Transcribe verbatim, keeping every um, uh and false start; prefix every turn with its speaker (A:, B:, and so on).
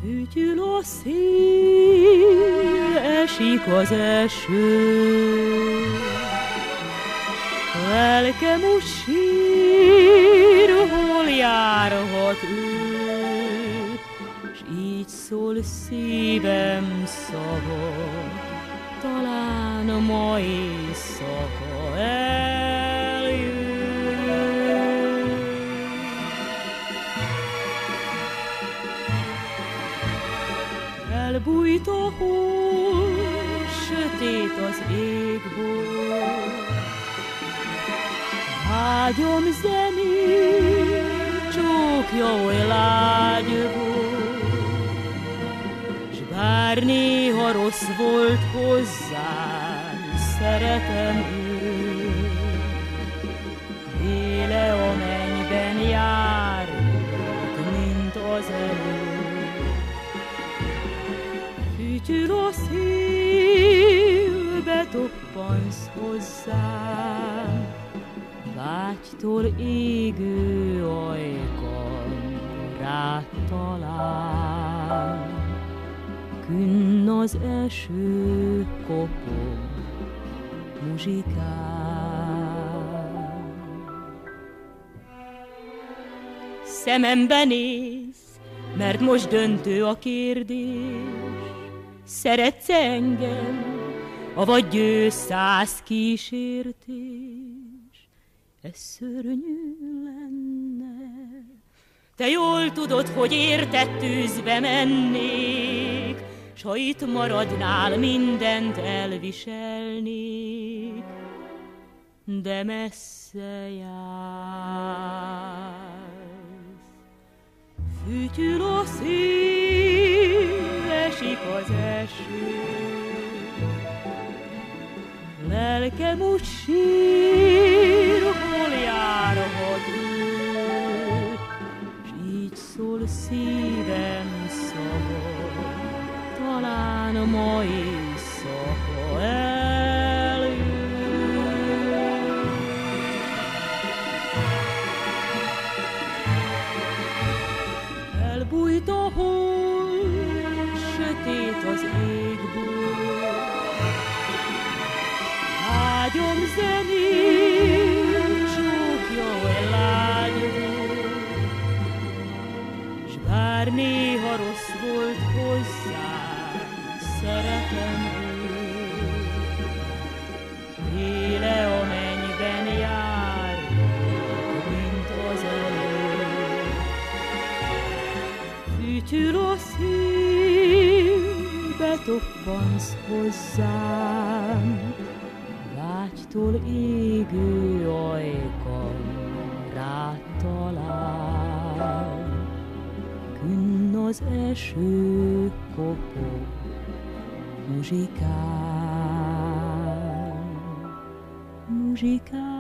A: Fütyül a szél, esik az eső, lelkem úgy sír, hol járhat ő, s így szól szívem szava, talán ma éjszaka eljön. Elbújt a hó, sötét az égból, vágyom zenét, csókja oly lágy volt, s bár néha rossz volt hozzám, szeretem őt. Éle a mennyben jár, mint az előtt. Fütyül a szél, betoppansz hozzám, vágytól égő ajkam rád talál. Künn az eső, kopog, muzsikál. Szemembe néz, mert most döntő a kérdés. Szeretsz engem, avagy győzszáz kísértés? Ez szörnyű lenne. Te jól tudod, hogy értett tűzbe mennék, s ha itt maradnál, mindent elviselnék. De messze jársz. Fütyül a szél, esik az eső, lelkem úgy sír, hol járhat ő, s így szól szívem szava, talán ma éjszaka eljön. Elbújt a hó, sötét az égből, vágyom zenét, csókja oly lágy volt, s bár néha rossz volt hozzám, szeretem őt. Éle a mennyben jár, mint az előtt. Fütyül a szél, betoppansz hozzám, vágytól égő ajkam rád talál. Künn az eső, kopog, muzsikál, muzsikál.